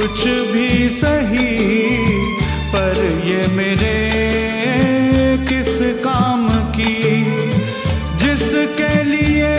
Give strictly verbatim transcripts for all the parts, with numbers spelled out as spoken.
कुछ भी सही, पर ये मेरे किस काम की। जिसके लिए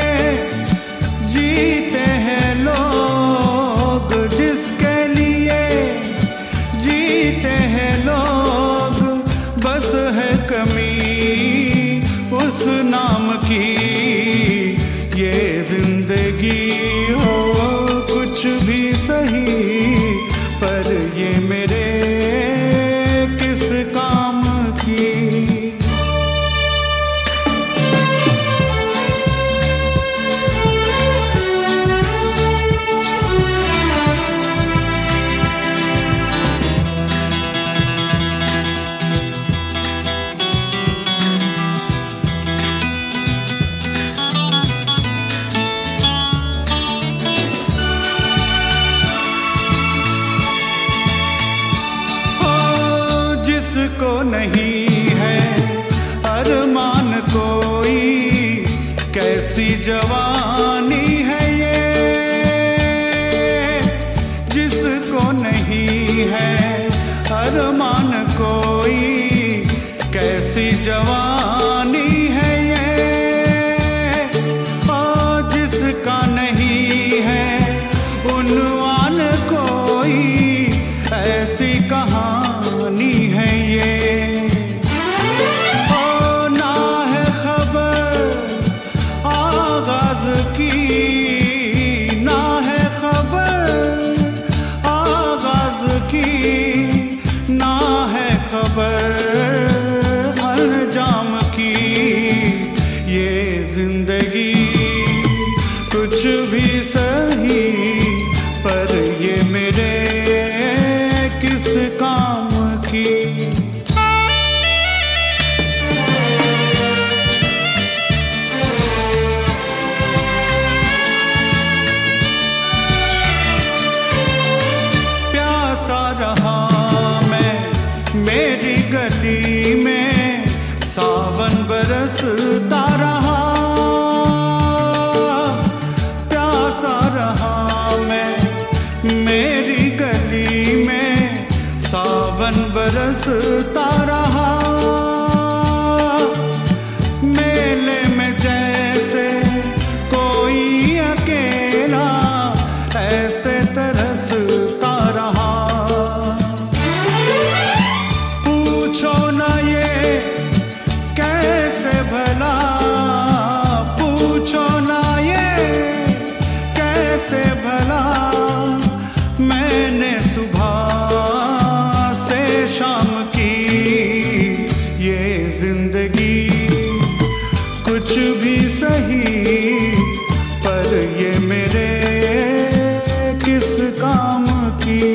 जीते हैं लोग, जिसके लिए जीते हैं लोग, बस है कमी उस नाम की। ये जिंदगी हो कुछ भी सही, पर ये मेरे किस काम की। जिसको नहीं है अरमान कोई, कैसी जवानी है ये। जिसको नहीं है अरमान कोई, कैसी जवानी है ये। और जिसका नहीं है उन्वान कोई, ऐसी कहानी है ये। ओ ना है खबर आगाज की, ना है खबर आगाज की, ना है खबर अंजाम की। ये जिंदगी कुछ भी सही, पर ये मेरे किस काम की। प्यासा रहा मैं मेरी गली में, सावन बरसता रहा। प्यासा रहा मैं मेरी गली में, सावन बरसता रहा। मेले में जैसे कोई अकेला, ऐसे तरसता रहा। पूछो ना ये कैसे भला, पूछो ना ये कैसे भला। मैंने सुबह से शाम की ये जिंदगी कुछ भी सही, पर ये मेरे किस काम की।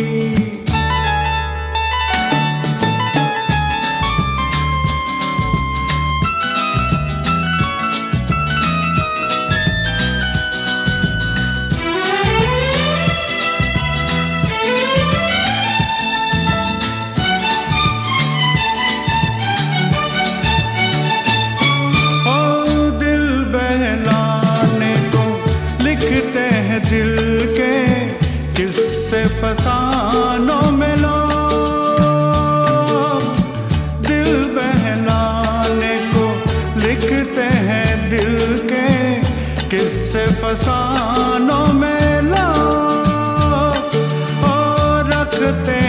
लिखते हैं दिल के किस्से फसानों में लोग, दिल बहलाने को लिखते हैं दिल के किस्से फसानों में लोग। और रखते